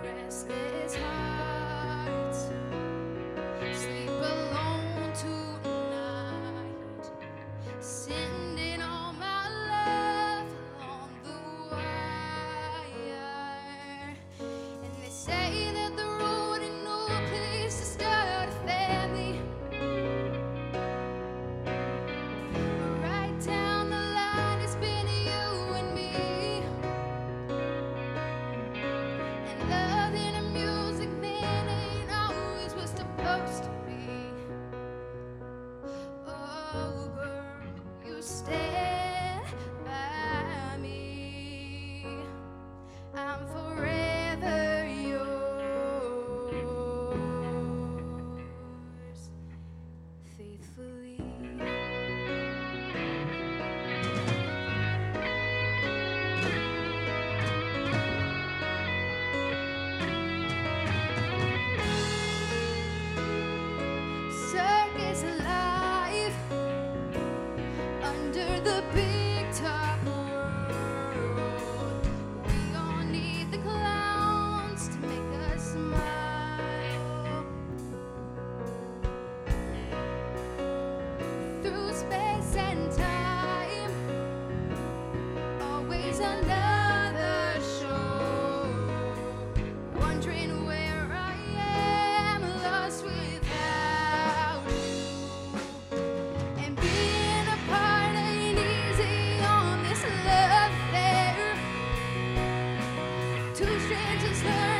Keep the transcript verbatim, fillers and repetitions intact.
Restless hearts sleep alone tonight, sending all my love along the wire. And they say that the road ain't no place to start a family. Right down the line, it's been you and me. And loving and music, man, ain't always what's supposed to be. Oh, girl, you stand by me. I'm forever yours, faithfully. Circus alive under the big top world. We all need the clowns to make us smile. Through space and time, always another show. Wondering where I am, lost without you. And being apart ain't easy on this love affair. Two strangers learn